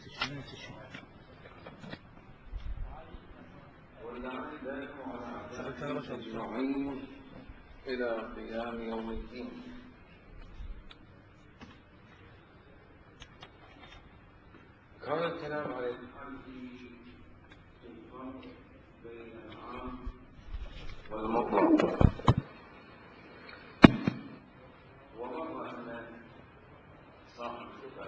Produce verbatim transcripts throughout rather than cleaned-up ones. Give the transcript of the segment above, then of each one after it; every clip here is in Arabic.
نعيم إلى قيام يوم الدين. كان الكلام على الحال في الفرق بين العام والمطلق، ومر أن صاحب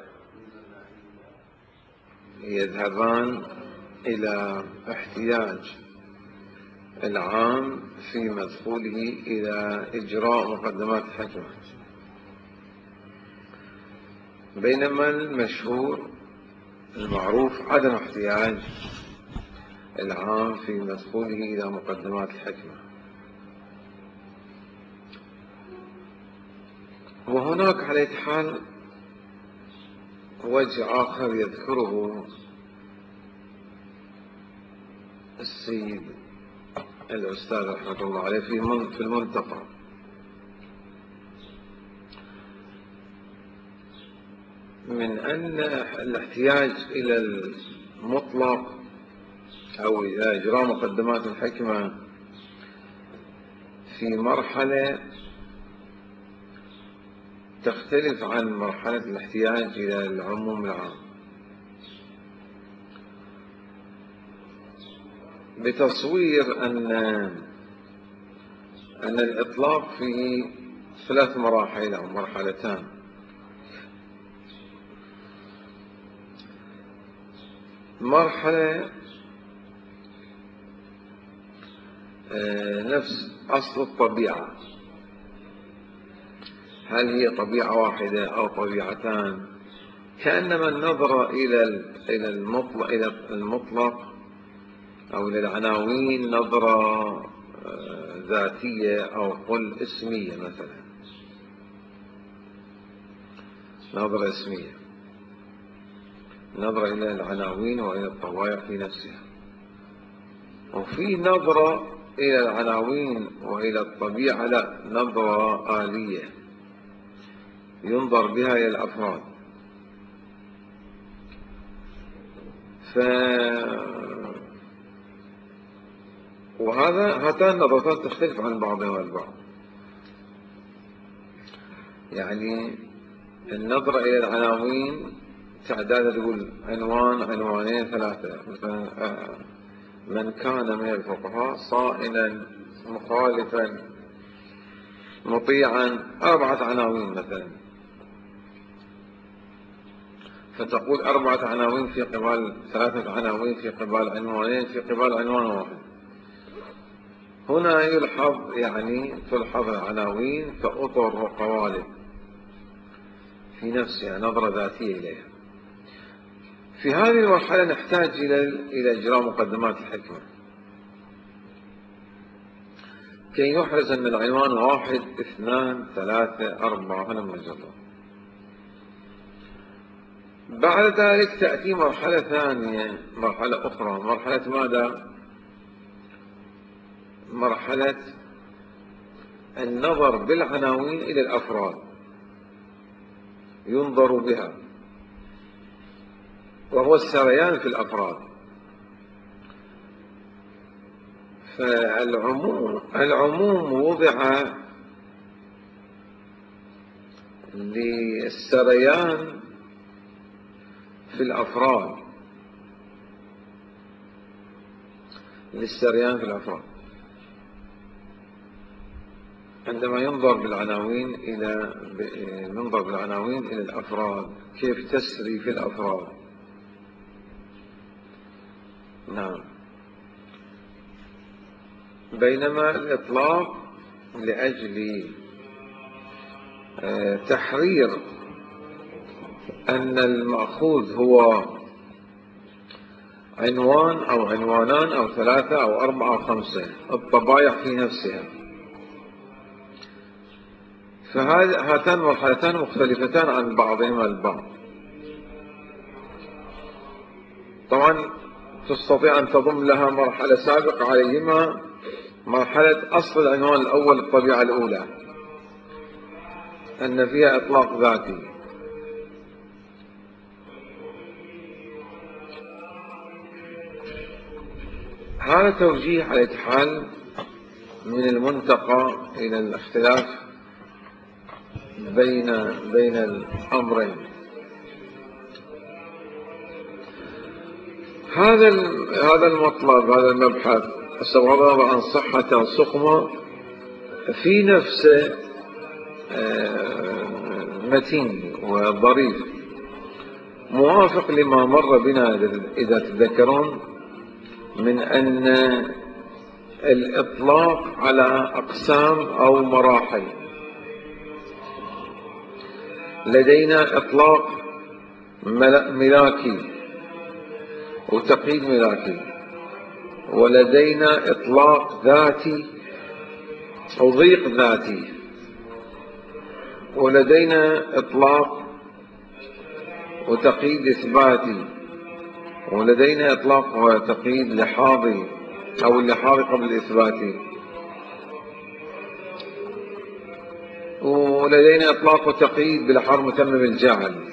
يذهبان إلى احتياج العام في مدخوله إلى إجراء مقدمات الحكمة، بينما المشهور المعروف عدم احتياج العام في مدخوله إلى مقدمات الحكمة. وهناك على حال وجه آخر يذكره السيد الأستاذ رحمة الله عليه في المنتقى، من أن الاحتياج إلى المطلق أو إلى إجراء مقدمات الحكمة في مرحلة تختلف عن مرحلة الاحتياج إلى العموم العام، بتصوير أن أن الإطلاق فيه ثلاث مراحل أو مرحلتان. مرحلة نفس أصل الطبيعة، هل هي طبيعة واحدة أو طبيعتان، كأنما النظرة إلى إلى المطلق إلى المطلق أو إلى العناوين نظرة ذاتية أو قل اسمية، مثلا نظرة اسمية، نظرة إلى العناوين وإلى الطبائع في نفسها. وفي نظرة إلى العناوين وإلى الطبيعة لا، نظرة آلية ينظر بها إلى الأفراد. ف وهذا هاتان النظرتان تختلف عن بعضها البعض. يعني النظرة إلى العناوين تعداد تقول عنوان، عنوانين، ثلاثة. مثلا من كان من الفقهاء صائنا مخالفا مطيعا، أربعة عناوين مثلا، فتقول أربعة عناوين في قبال ثلاثة عناوين في قبال عنوانين في قبال عنوان واحد. هنا يلحظ يعني تلحظ العناوين كأطر وقوالب في نفسها، نظرة ذاتية إليها. في هذه المرحلة نحتاج إلى إلى إجراء مقدمات الحكمة كي يحرز أن العنوان واحد، اثنان، ثلاثة، أربعة، هنا مجرد. بعد ذلك تأتي مرحلة ثانية، مرحلة أخرى، مرحلة ماذا؟ مرحلة النظر بالعناوين إلى الأفراد، ينظر بها، وهو السريان في الأفراد. فالعموم العموم وضع للسريان في الأفراد، للسريان في الأفراد عندما ينظر بالعناوين إلى ينظر بالعناوين إلى الأفراد، كيف تسري في الأفراد. نعم. بينما الإطلاق لأجل تحرير أن المأخوذ هو عنوان أو عنوانان أو ثلاثة أو أربعة أو خمسة، الطبائع في نفسها. فهاتان مرحلتان مختلفتان عن بعضهما البعض. طبعا تستطيع أن تضم لها مرحلة سابقة عليهما، مرحلة أصل العنوان الأول، الطبيعة الأولى، أن فيها إطلاق ذاتي. هذا توجيه على أي حال من المنتقى إلى الاختلاف بين بين الأمرين. هذا هذا المطلب، هذا المبحث استغرب عن صحة سقمة في نفسه متين وظريف، موافق لما مر بنا إذا تذكرون من أن الإطلاق على أقسام أو مراحل. لدينا إطلاق ملاكي وتقييد ملاكي، ولدينا إطلاق ذاتي أو ضيق ذاتي، ولدينا إطلاق وتقييد إثباتي، ولدينا إطلاق وتقييد لحاظي أو اللحاظي قبل الإثباتي، ولدينا إطلاق وتقييد بلحاظ متمم الجعل،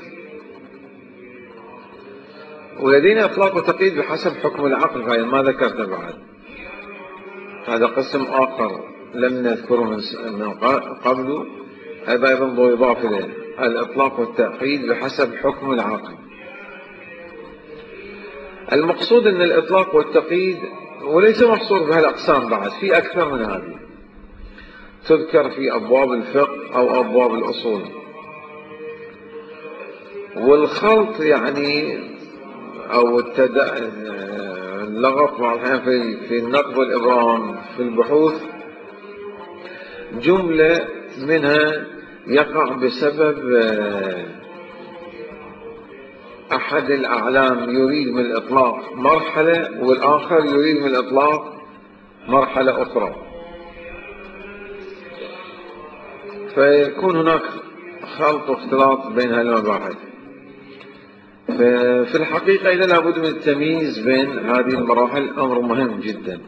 ولدينا إطلاق وتقييد بحسب حكم العقل. فهي ما ذكرته بعد، هذا قسم آخر لم نذكره من قبل، هذا أيضا يضاف إليه الإطلاق والتقييد بحسب حكم العقل. المقصود أن الإطلاق والتقييد وليس محصور بهالأقسام، بعد في أكثر من هذه تذكر في أبواب الفقه أو أبواب الأصول. والخلط يعني أو اللغط مع الحين في في النقد والإبرام في البحوث، جملة منها يقع بسبب أحد الأعلام يريد من الإطلاق مرحلة والآخر يريد من الإطلاق مرحلة أخرى، فيكون هناك خلط واختلاط بين هالمباحث. في الحقيقة إذا لابد من التمييز بين هذه المراحل، أمر مهم جدا.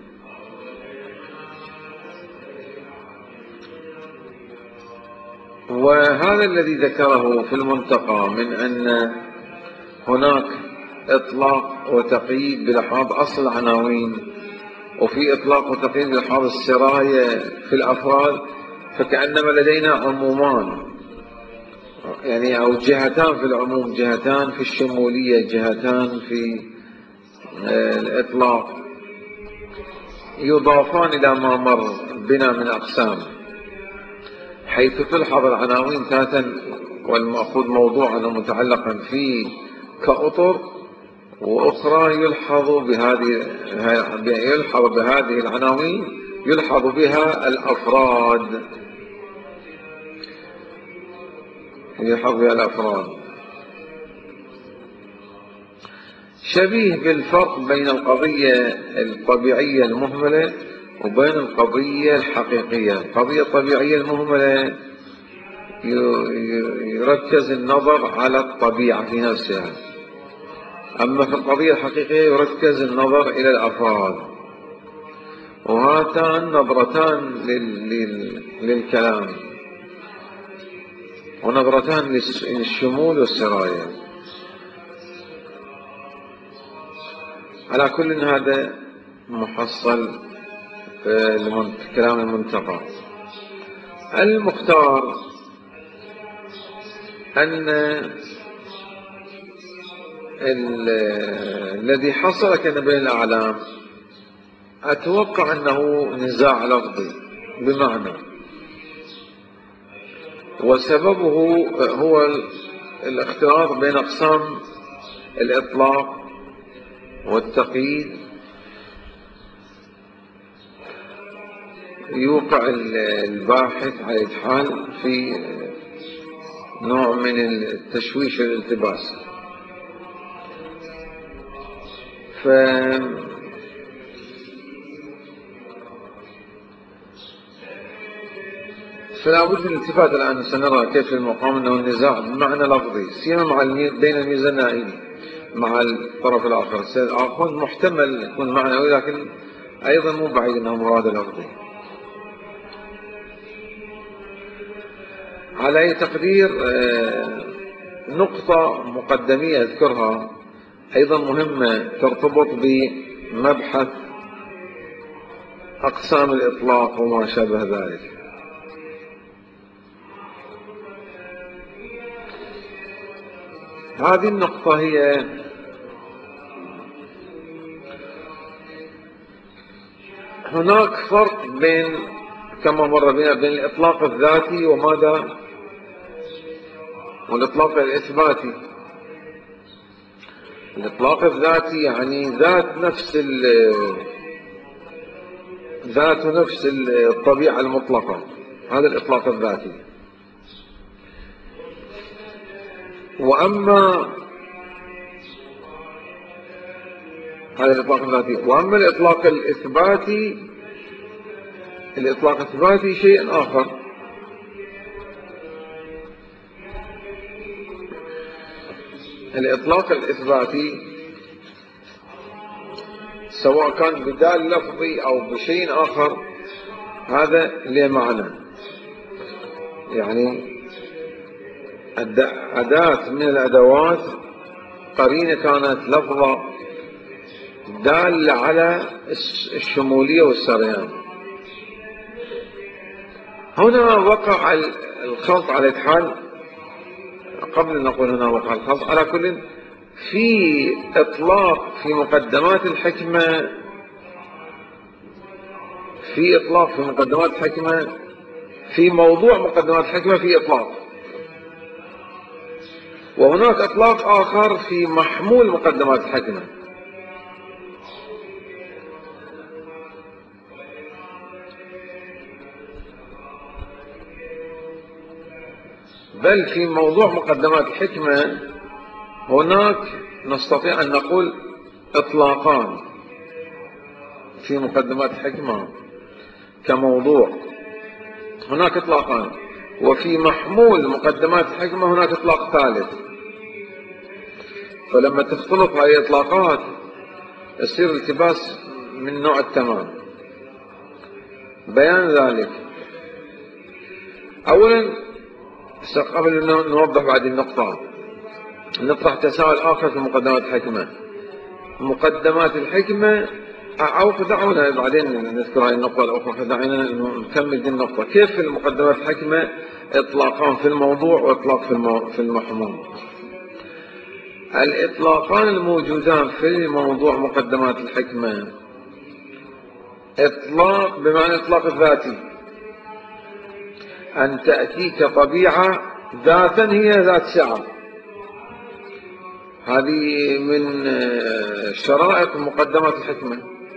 وهذا الذي ذكره في المنتقى من أن هناك إطلاق وتقييد بلحاظ أصل العناوين، وفي إطلاق وتقييد بلحاظ السراية في الأفراد، فكأنما لدينا عمومان يعني أو جهتان في العموم، جهتان في الشمولية، جهتان في الإطلاق، يضافان إلى ما مر بنا من أقسام، حيث تلحظ العناوين ذاتا والمأخوذ موضوعا ومتعلقا فيه كأطر، وأخرى يلحظ بهذه يلحظ بهذه العناوين يلحظ بها الأفراد يلحظ بها الأفراد شبيه بالفرق بين القضية الطبيعية المهملة وبين القضية الحقيقية. القضية الطبيعية المهملة يركز النظر على الطبيعة في نفسها، أما في القضية الحقيقية يركز النظر إلى الأفراد. وهاتان نظرتان للكلام ونظرتان للشمول والسراية. على كل هذا محصل في كلام المنتقى. المختار أن الذي حصل كان بين الأعلام أتوقع أنه نزاع لفظي، بمعنى وسببه هو الاختلاط بين أقسام الإطلاق والتقييد. يوقع الباحث على الحال في نوع من التشويش والالتباس. ف فلا بد من الالتفات. الآن سنرى كيف المقام أنه النزاع بمعنى لفظي، سيما مع بين الميزانين مع الطرف الآخر. سيكون محتمل يكون معنوي، لكن أيضا مو بعيد أنه مراد لفظي. على أي تقدير نقطة مقدمية أذكرها أيضا مهمة، ترتبط بمبحث أقسام الإطلاق وما شابه ذلك. هذه النقطة هي هناك فرق بين كما مر بنا بين الإطلاق الذاتي وماذا والإطلاق الإثباتي. الإطلاق الذاتي يعني ذات نفس ذات نفس الطبيعة المطلقة، هذا الإطلاق الذاتي. وأما هذا الإطلاق الذاتي وأما الإطلاق الإثباتي، الإطلاق الإثباتي شيء آخر. الإطلاق الإثباتي سواء كان بدال لفظي أو بشيء آخر هذا له معنى، يعني أداة من الأدوات قرينة كانت لفظة دالة على الشمولية والسريان. هنا وقع الخلط على الحال، قبل أن نقول هنا وقع الخلط، على كل في إطلاق في مقدمات الحكمة، في إطلاق في مقدمات الحكمة، في موضوع مقدمات الحكمة في إطلاق، وهناك إطلاق آخر في محمول مقدمات الحكمة. بل في موضوع مقدمات الحكمة هناك نستطيع أن نقول إطلاقان في مقدمات الحكمة كموضوع، هناك إطلاقان، وفي محمول مقدمات الحكمة هناك إطلاق ثالث. فلما تختلط هذه الإطلاقات يصير التباس من نوع التمام. بيان ذلك، أولا قبل أن نوضح بعد النقطة نطرح تساؤل آخر في مقدمات الحكمة. مقدمات الحكمة أو دعونا بعدين نذكر هذه النقطة الأخرى، دعونا نكمل دي النقطة. كيف في المقدمات الحكمة إطلاقان في الموضوع وإطلاق في المحمول؟ الإطلاقان الموجودان في الموضوع مقدمات الحكمة إطلاق بمعنى إطلاق الذاتي، أن تأتيك طبيعة ذاتا هي ذات سعة، هذه من شرائط مقدمات الحكمة.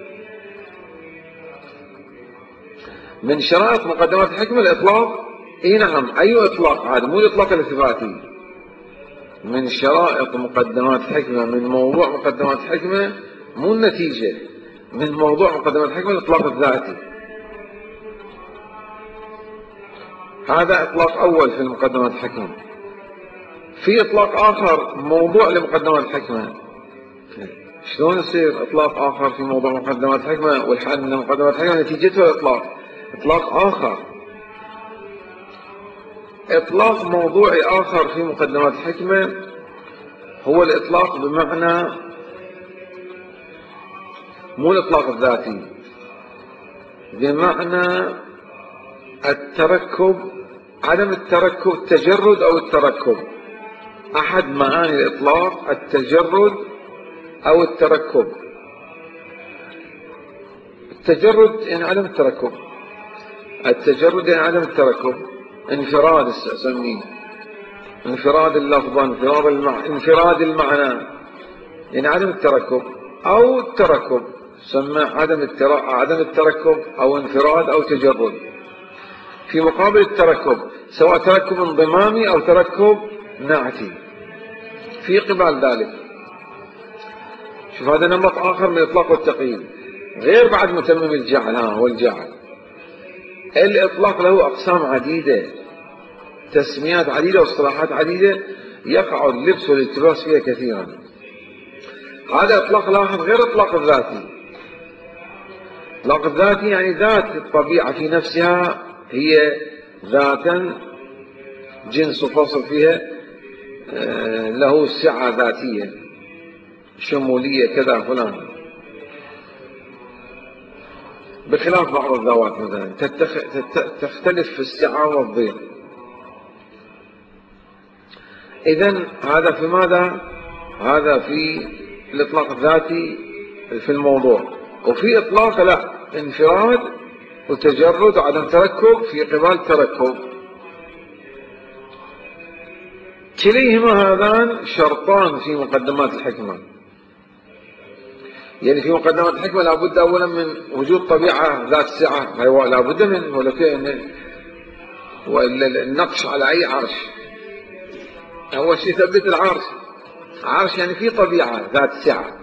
من شرائط مقدمات الحكمة الإطلاق. إيه نعم، أي إطلاق؟ هذا مو الإطلاق الإثباتي. من شرائط مقدمات الحكمة، من موضوع مقدمات الحكمة، مو النتيجة، من موضوع مقدمات الحكمة الإطلاق الذاتي. هذا إطلاق أول في المقدمات الحكمة. في إطلاق آخر موضوع لمقدمات الحكمة. شلون يصير إطلاق آخر في موضوع مقدمات الحكمة والحال من مقدمات الحكمة نتيجته إطلاق إطلاق آخر؟ إطلاق موضوعي آخر في مقدمات الحكمة هو الإطلاق بمعنى مو الإطلاق الذاتي، بمعنى التركب، عدم التركب، التجرد أو التركب. أحد معاني الإطلاق التجرد أو التركب. التجرد يعني عدم التركب، التجرد يعني عدم التركب. انفراد أسميه، انفراد اللفظ، انفراد المعنى، انفراد المعنى يعني عدم التركب، أو التركب سمى عدم التر... عدم التركب أو انفراد أو تجرد. في مقابل التركب سواء تركب انضمامي أو تركب نعتي. في قبال ذلك شوف هذا نمط آخر من الإطلاق والتقييد، غير بعد متمم الجعل. ها هو الجعل. الإطلاق له أقسام عديدة، تسميات عديدة واصطلاحات عديدة، يقع اللبس والالتباس فيها كثيرا. هذا إطلاق لاحظ غير إطلاق الذاتي. إطلاق الذاتي يعني ذات الطبيعة في نفسها هي ذاتا جنس فصل فيها له سعة ذاتية شمولية كذا فلان. بخلاف بعض الذوات مثلا تتخ... تت... تختلف في السعة والضيق. إذن هذا في ماذا؟ هذا في الإطلاق الذاتي في الموضوع. وفي إطلاق لا، انفراد وتجرد وعدم تركب في قبال تركب. كليهما هذان شرطان في مقدمات الحكمة. يعني في مقدمات الحكمة لابد أولا من وجود طبيعة ذات سعة، أيوة لابد من، وإلا النقش على أي عرش. أول شيء ثبت العرش، عرش يعني في طبيعة ذات سعة.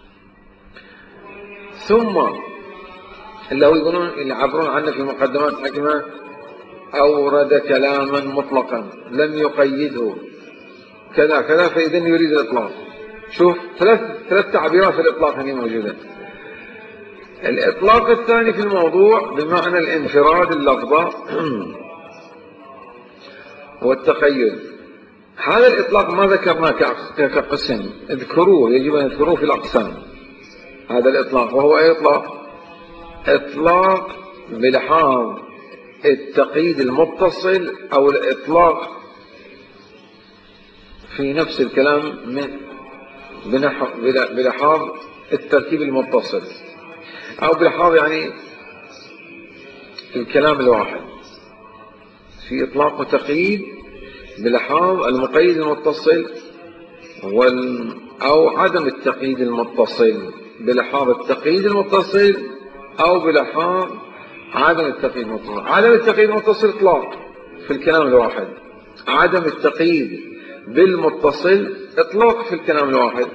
ثم اللي هو يقولون اللي يعبرون عنه في مقدمات الحكمة أورد كلاما مطلقا لم يقيده كذا كذا، فإذا يريد الإطلاق. شوف ثلاث ثلاث تعبيرات في الإطلاق هذه موجودة. الإطلاق الثاني في الموضوع بمعنى الانفراد اللفظة والتقيد. هذا الإطلاق ما ذكرناه كقسم، اذكروه، يجب أن يذكروه في الأقسام. هذا الإطلاق وهو أي إطلاق؟ إطلاق بلحاظ التقييد المتصل أو الإطلاق في نفس الكلام بلحاظ التركيب المتصل، أو بلحاظ يعني الكلام الواحد. في إطلاق وتقييد بلحاظ المقيد المتصل وال أو عدم التقييد المتصل بلحاظ التقييد المتصل أو بلحاظ عدم التقييد المتصل. عدم التقييد المتصل إطلاق في الكلام الواحد، عدم التقييد بالمتصل إطلاق في الكلام الواحد.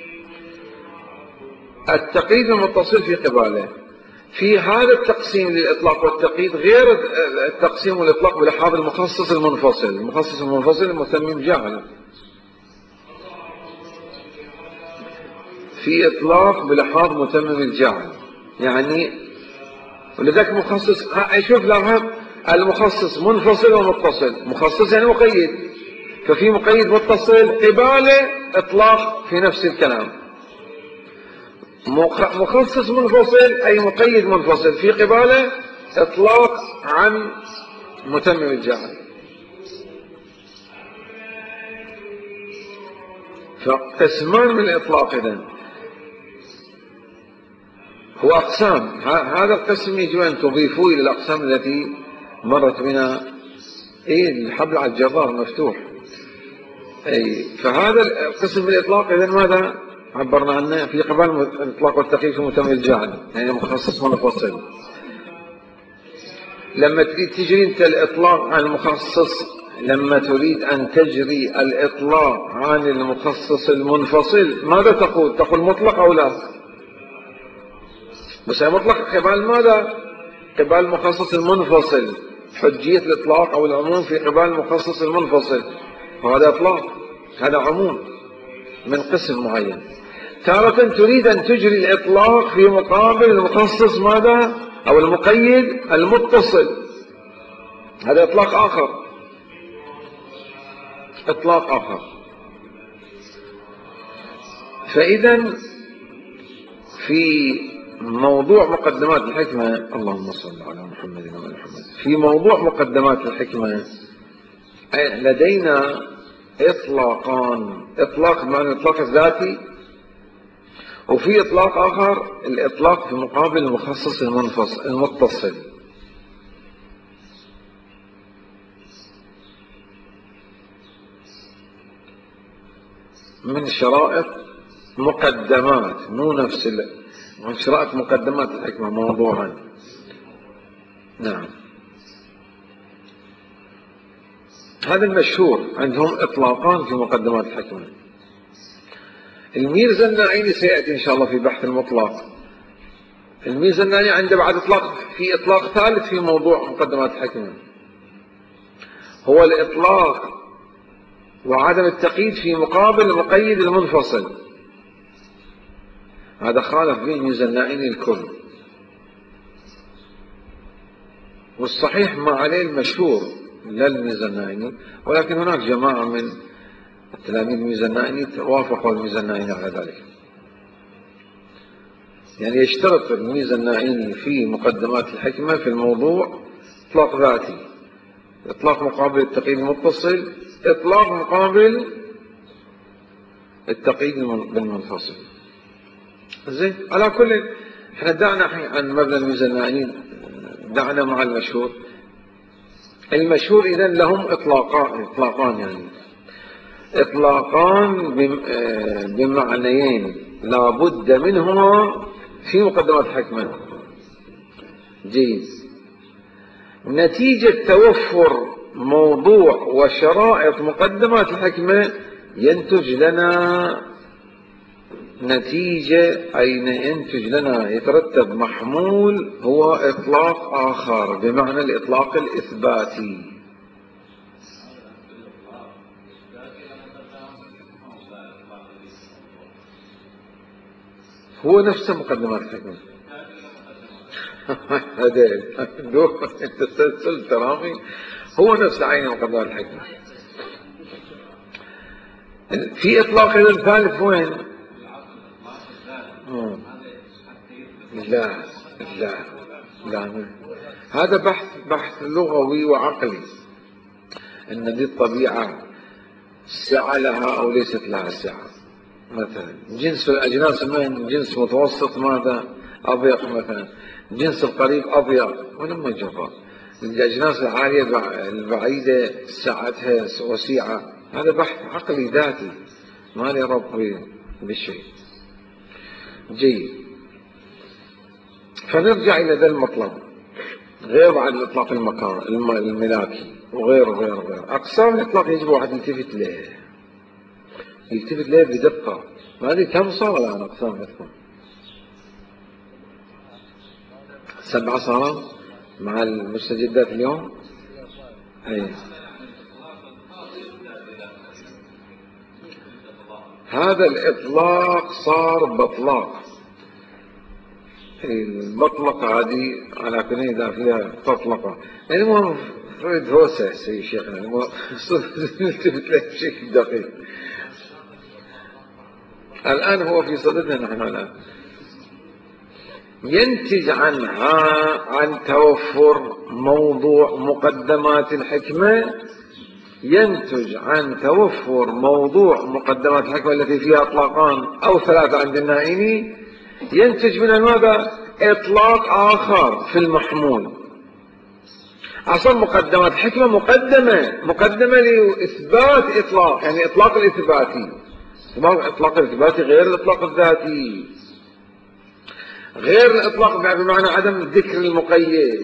التقييد المتصل في قباله. في هذا التقسيم للإطلاق والتقييد غير التقسيم والإطلاق بلحاظ المخصص المنفصل. المخصص المنفصل المتمم جعل. في إطلاق بلحاظ متمم الجعل، يعني ولذلك مخصص، شوف لاحظ المخصص منفصل ومتصل. مخصص يعني مقيد، ففي مقيد متصل قباله إطلاق في نفس الكلام. مخصص منفصل أي مقيد منفصل في قباله إطلاق عن متمم الجعل. فقسمان من الإطلاق إذن هو أقسام. هذا القسم يجب أن تضيفوه إلى الأقسام التي مرت بنا. إيه الحبل على الجرار مفتوح. أي فهذا القسم من الإطلاق إذن ماذا عبرنا عنه؟ في قبال الإطلاق والتقييد في متمم الجعل، يعني مخصص منفصل. لما تريد تجري أنت الإطلاق عن المخصص، لما تريد أن تجري الإطلاق عن المخصص المنفصل ماذا تقول؟ تقول مطلق أو لا؟ بس مطلق قبال ماذا؟ قبال المخصص المنفصل. حجية الإطلاق أو العموم في قبال المخصص المنفصل، وهذا إطلاق، هذا عموم من قسم معين. تارة تريد أن تجري الإطلاق في مقابل المخصص ماذا؟ أو المقيد المتصل، هذا إطلاق آخر، إطلاق آخر. فإذا في موضوع مقدمات الحكمة، اللهم صل على محمد وعلى محمد، في موضوع مقدمات الحكمة لدينا إطلاقان. إطلاق بمعنى الإطلاق الذاتي، وفي إطلاق آخر الإطلاق في مقابل المخصص المنفصل المتصل. من شرائط مقدمات، مو نفس من شرائط مقدمات الحكمة موضوعا. نعم، هذا المشهور عندهم إطلاقان في مقدمات الحكمة. الميرزا الناعيني سيأتي إن شاء الله في بحث المطلق. الميرزا الناعيني عنده بعد إطلاق، في إطلاق ثالث في موضوع مقدمات الحكمة، هو الإطلاق وعدم التقييد في مقابل المقيد المنفصل. هذا خالف به الميرزا الناعيني الكل، والصحيح ما عليه المشهور لا الميرزا الناعيني، ولكن هناك جماعة من تلاميذ الميرزا الناعيني وافقوا الميرزا الناعيني على ذلك. يعني يشترط الميزة النائيني في مقدمات الحكمة في الموضوع إطلاق ذاتي، إطلاق مقابل التقييد المتصل، إطلاق مقابل التقييد بالمنفصل. زين، على كل احنا دعنا عن مبنى الميزة النائيني، دعنا مع المشهور. المشهور إذا لهم إطلاقان إطلاقان يعني إطلاقان بمعنيين لا بد منهما في مقدمات الحكمة. جيد. نتيجة توفر موضوع وشرائط مقدمات الحكمة ينتج لنا نتيجة، أي ينتج لنا يترتب محمول هو إطلاق آخر بمعنى الإطلاق الإثباتي. هو نفسه مقدمات الحكمة. هذا التسلسل ترامي هو نفس عين مقدمات الحكمة. في إطلاق الثالث وين؟ لا لا لا، هذا بحث بحث لغوي وعقلي، ان دي الطبيعة سعة لها او ليست لها سعة. مثلا جنس الاجناس من جنس متوسط ماذا اضيق، مثلا جنس القريب اضيق ولما جرى الاجناس العالية البعيدة سعتها وسيعة. هذا بحث عقلي ذاتي ما لي رب بالشيء. جيد. فنرجع إلى ذا المطلب غير عن الإطلاق المكان الملاكي وغير غير غير أقسام الإطلاق يجب واحد يلتفت له يلتفت له بدقة. ما أدري كم صار الآن أقسام الإطلاق؟ سبعة صار مع المستجدات اليوم. أي هذا الإطلاق صار بطلاق. المطلقة هذه على كل إذا فيها تطلقة. المهم فريد هوسة سي شيخنا، المهم نلتفت له بشكل دقيق. الآن هو في صددنا نحن الآن. ينتج عنها عن توفر موضوع مقدمات الحكمة، ينتج عن توفر موضوع مقدمات الحكمة التي فيها إطلاقان أو ثلاثة عند النائيني، ينتج من ماذا؟ إطلاق آخر في المحمول. أصلا مقدمات الحكمة مقدمة مقدمة لإثبات إطلاق، يعني إطلاق الإثباتي. إطلاق الإثباتي غير الإطلاق الذاتي، غير الإطلاق بمعنى عدم ذكر المقيد.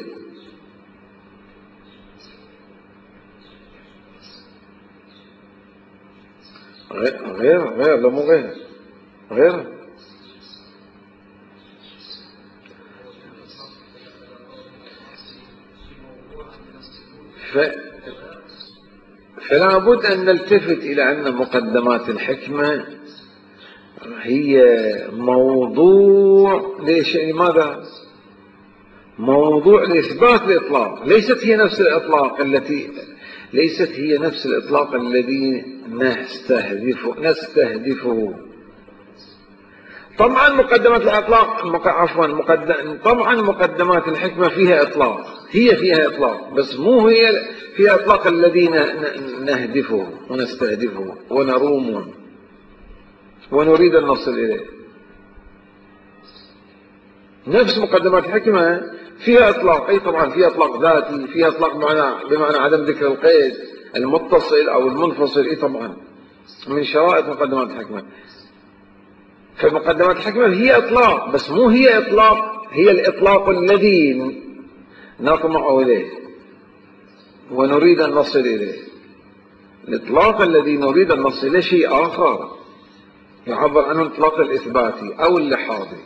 غير غير لا مو غير غير ف... فلا بد أن نلتفت إلى أن مقدمات الحكمة هي موضوع ليش لماذا؟ موضوع لإثبات الإطلاق، ليست هي نفس الإطلاق التي ليست هي نفس الإطلاق الذي نستهدفه نستهدفه طبعا مقدمات الإطلاق عفوا مقدم طبعا مقدمات الحكمة فيها إطلاق، هي فيها إطلاق، بس مو هي فيها إطلاق الذي نهدفه ونستهدفه ونرومه ونريد أن نصل إليه. نفس مقدمات الحكمة فيها إطلاق، أي طبعا فيها إطلاق ذاتي، فيها إطلاق بمعنى, بمعنى عدم ذكر القيد المتصل أو المنفصل، أي طبعا من شرائط مقدمات الحكمة. فمقدمات الحكمة هي إطلاق، بس مو هي إطلاق هي الإطلاق الذي نطمع إليه ونريد أن نصل إليه. الإطلاق الذي نريد أن نصل إليه شيء آخر يعبر عنه الإطلاق الإثباتي أو اللحاظي.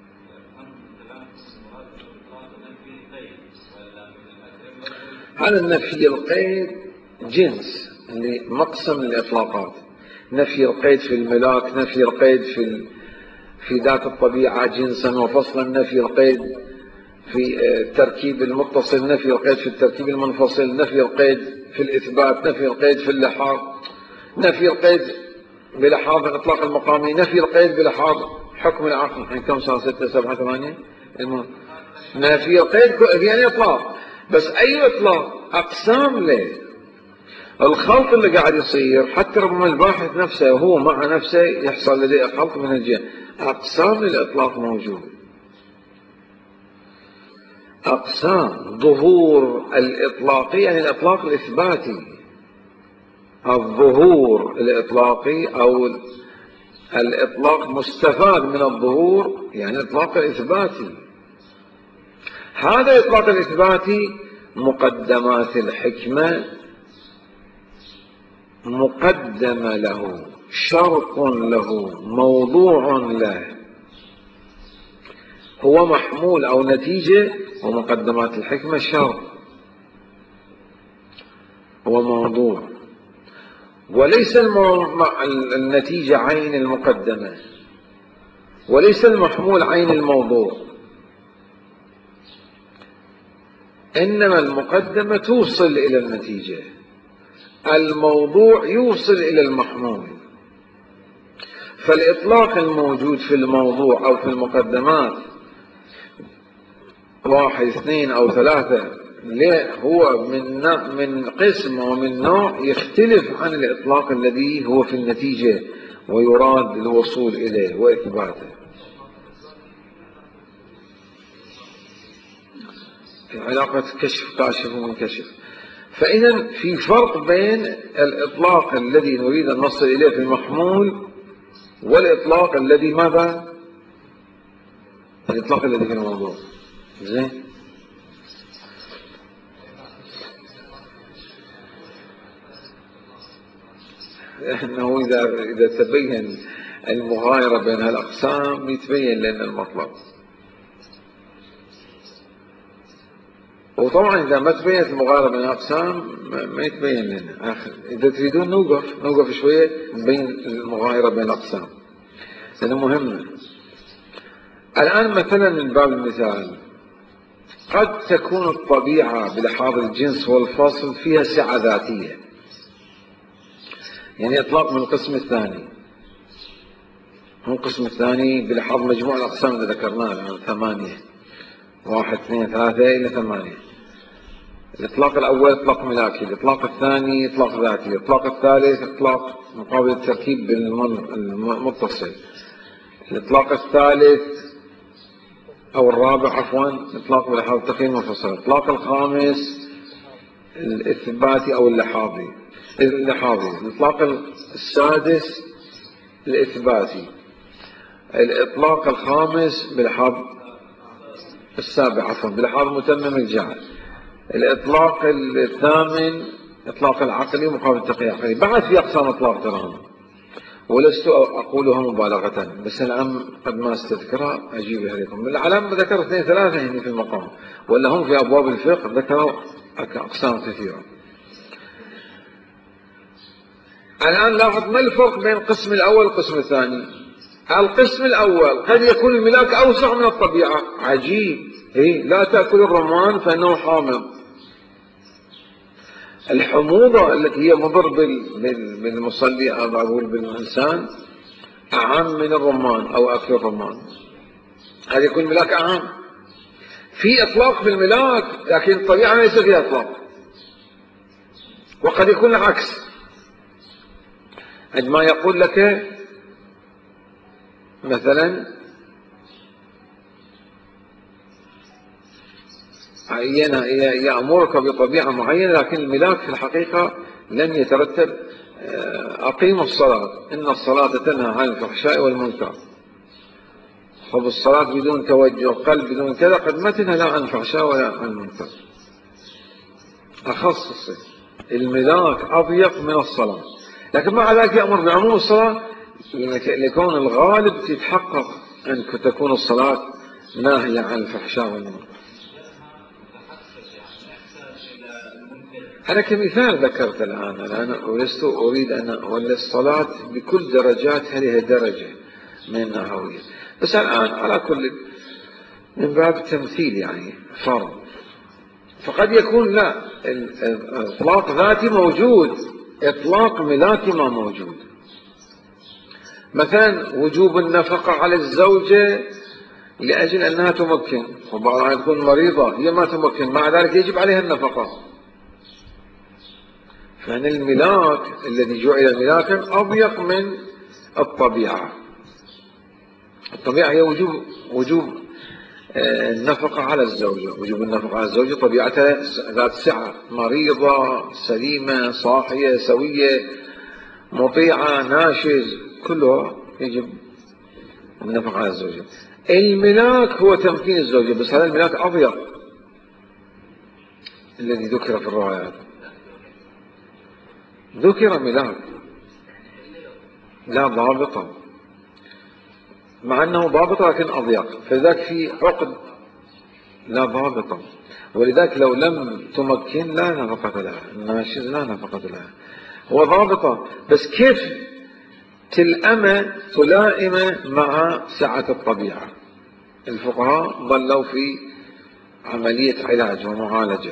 هذا النفي القيد جنس اللي مقسم الإطلاقات، نفي القيد في الملاك، نفي القيد في في ذات الطبيعة جنسا وفصلا، نفي القيد في التركيب المتصل، نفي القيد في التركيب المنفصل، نفي القيد في الإثبات، نفي القيد في اللحاظ، نفي القيد بلحاظ الإطلاق المقامي، نفي القيد بلحاظ حكم العقل الحين كم صار؟ ستة سبعة ثمانية. المهم ما في قيد يعني إطلاق، بس أي إطلاق أقسام له. الخلط اللي قاعد يصير حتى ربما الباحث نفسه وهو مع نفسه يحصل لديه خلط من الجهة. أقسام الإطلاق موجود، أقسام ظهور الإطلاقي يعني الإطلاق الإثباتي، الظهور الإطلاقي أو الإطلاق مستفاد من الظهور يعني الإطلاق الإثباتي. هذا الإطلاق الإثباتي مقدمات الحكمة مقدمة له، شرط له، موضوع له، هو محمول أو نتيجة، ومقدمات الحكمة شرط هو موضوع، وليس النتيجة عين المقدمة، وليس المحمول عين الموضوع، إنما المقدمة توصل إلى النتيجة، الموضوع يوصل إلى المحمول. فالإطلاق الموجود في الموضوع أو في المقدمات واحد اثنين أو ثلاثة هو من من قسم ومن نوع يختلف عن الإطلاق الذي هو في النتيجة ويراد الوصول إليه وإثباته. علاقة كشف كاشف ومنكشف. فإذا في فرق بين الإطلاق الذي نريد أن نصل إليه في المحمول والإطلاق الذي ماذا؟ الإطلاق الذي في الموضوع. زين؟ أنه إذا إذا تبين المغايرة بين هالأقسام يتبين لنا المطلب. وطبعا إذا ما تبينت المغايرة بين الأقسام ما يتبين لنا. آخر إذا تريدون نوقف نوقف شوية نبين المغايرة بين الأقسام لأنه مهمة. الآن مثلا من باب المثال قد تكون الطبيعة بلحاظ الجنس والفصل فيها سعة ذاتية، يعني إطلاق من القسم الثاني. هو القسم الثاني بلحاظ مجموع الأقسام اللي ذكرناها الآن ثمانية، واحد اثنين ثلاثة إلى ثمانية. الإطلاق الأول إطلاق ملاكي، الإطلاق الثاني إطلاق ذاتي، الإطلاق الثالث إطلاق مقابل التركيب بالمتصل، الإطلاق الثالث أو الرابع عفوا إطلاق بلحاظ التقييم المنفصل، الإطلاق الخامس الإثباتي أو اللحاظي اللحاظي الإطلاق السادس الإثباتي، الإطلاق الخامس بلحاظ السابع عفوا بلحاظ متمم الجعل، الإطلاق الثامن إطلاق العقلي مقابل التقييم العقلي. بعد في أقسام إطلاق تراهم ولست أقولها مبالغة، بس الآن قد ما استذكرها أجيبها لكم. العلم ذكر اثنين ثلاثة هنا في المقام، ولا هم في أبواب الفقه ذكروا أقسام كثيرة. الآن لاحظ ما الفرق بين القسم الأول والقسم الثاني. القسم الأول قد يكون الملاك أوسع من الطبيعة، عجيب، إيه؟ لا تأكل الرمان فإنه حامض. الحموضة التي هي مضر بالمصلي أو أقول بالإنسان أعم من الرمان أو أكل الرمان، قد يكون الملاك أعم. في إطلاق في الملاك لكن الطبيعة ليس فيها إطلاق، وقد يكون العكس. عندما يقول لك مثلا يأمرك بطبيعة معينة لكن الملاك في الحقيقة لم يترتب أقيم الصلاة إن الصلاة تنهى عن الفحشاء والمنكر. طب الصلاة بدون توجه قلب بدون كذا قد ما تنهى لا عن الفحشاء ولا عن المنكر. أخصص الملاك أضيق من الصلاة، لكن مع ذلك يأمر بعموم الصلاة لكون الغالب تتحقق أن تكون الصلاة ناهية عن الفحشاء والمنكر. أنا كمثال ذكرت الآن أنا ولست أريد أن أولي الصلاة بكل درجاتها لها درجة من النهوية، بس الآن على كل من باب التمثيل يعني فرض. فقد يكون لا إطلاق ذاتي موجود، إطلاق ملاكي ما موجود. مثلا وجوب النفقة على الزوجة لأجل أنها تمكن، وبعضها تكون مريضة هي ما تمكن، مع ذلك يجب عليها النفقة. فإن الملاك الذي جعل ملاكا أضيق من الطبيعة. الطبيعة هي وجوب وجوب النفقة على الزوجة، وجوب النفقة على الزوجة طبيعتها ذات سعة، مريضة سليمة صاحية سوية مطيعة ناشز، كلها يجب النفقة على الزوجة. الملاك هو تمكين الزوجة، بس هذا الملاك أضيق الذي ذكر في الروايات. ذكر ملاك لا ضابطة، مع أنه ضابطة لكن أضيق، فذاك في عقد لا ضابطة، ولذلك لو لم تمكن لا نفقة لها، الناشز لا نفقة لها. هو ضابطة بس كيف تلأمة تلائمة مع سعة الطبيعة. الفقهاء ظلوا في عملية علاج ومعالجة.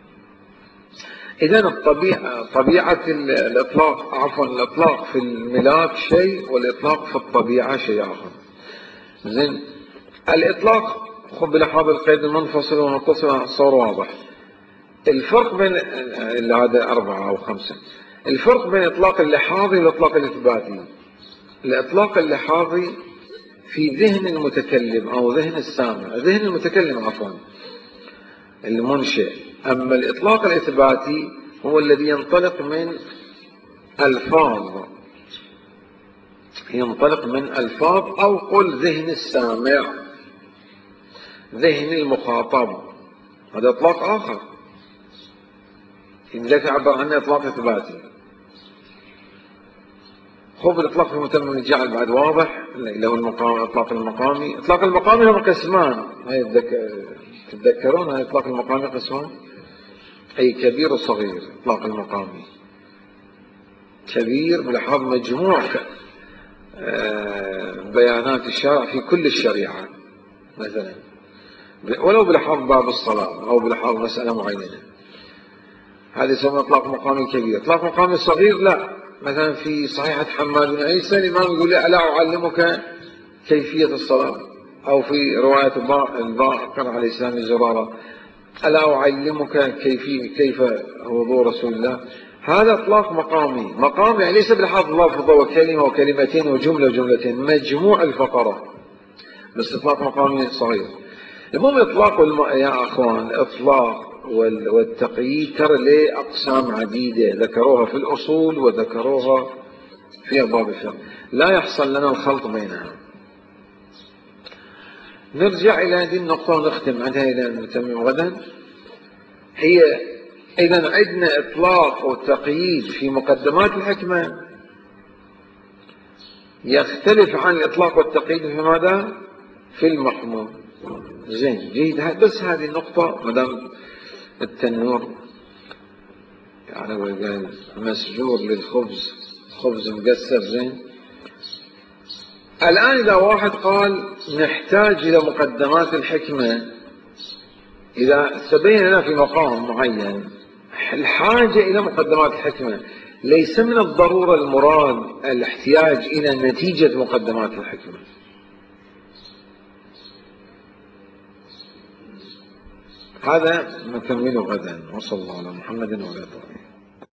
إذن الطبيعة طبيعة الإطلاق عفوا الإطلاق في الملاك شيء، والإطلاق في الطبيعة شيء آخر. زين، الإطلاق خذ بلحاظ القيد المنفصل والمتصل صار واضح. الفرق بين هذا أربعة أو خمسة، الفرق بين الإطلاق اللحاظي والإطلاق الإثباتي. الإطلاق اللحاظي في ذهن المتكلم أو ذهن السامع، ذهن المتكلم عفوا المنشئ. أما الإطلاق الإثباتي هو الذي ينطلق من ألفاظ، ينطلق من ألفاظ أو قل ذهن السامع، ذهن المخاطب، هذا إطلاق آخر، لذلك يعبر عنه إطلاق إثباتي. خذ الإطلاق في المتمم الجعل بعد واضح، اللي هو المقام، إطلاق المقامي. إطلاق المقامي له قسمان، هاي تتذكرون هاي إطلاق المقامي قسمان، أي كبير وصغير. إطلاق المقامي كبير بلحاظ مجموع بيانات الشارع في كل الشريعة، مثلا ولو بلحاظ باب الصلاة أو بلحاظ مسألة معينة، هذا يسمى إطلاق مقامي كبير. إطلاق مقامي صغير لا، مثلا في صحيحة حماد بن عيسى الإمام يقول لي ألا أعلمك كيفية الصلاة، أو في رواية الباقر عليه السلام الزرارة ألا أعلمك كيفية كيف وضوء رسول الله. هذا إطلاق مقامي. مقامي يعني ليس بلحاظ لفظة وكلمة وكلمتين وجملة وجملتين، مجموع الفقرة، بس إطلاق مقامي صغير. المهم إطلاق الم... يا أخوان الإطلاق والتقييد ترى ليه أقسام عديدة ذكروها في الأصول وذكروها في أبواب الفقه، لا يحصل لنا الخلط بينها. نرجع إلى هذه النقطة ونختم عنها إلى نتمم غدا. هي إذا عندنا إطلاق وتقييد في مقدمات الحكمة يختلف عن الإطلاق والتقييد في ماذا؟ في المحمول. زين جيد، بس هذه النقطة مدام التنور يعني قال مسجور للخبز، خبز مقسر. زين، الآن إذا واحد قال نحتاج إلى مقدمات الحكمة، إذا تبين لنا في مقام معين الحاجة إلى مقدمات الحكمة، ليس من الضرورة المراد الاحتياج إلى نتيجة مقدمات الحكمة. هذا نكمله غدا، وصلى الله على محمد وعلى آله.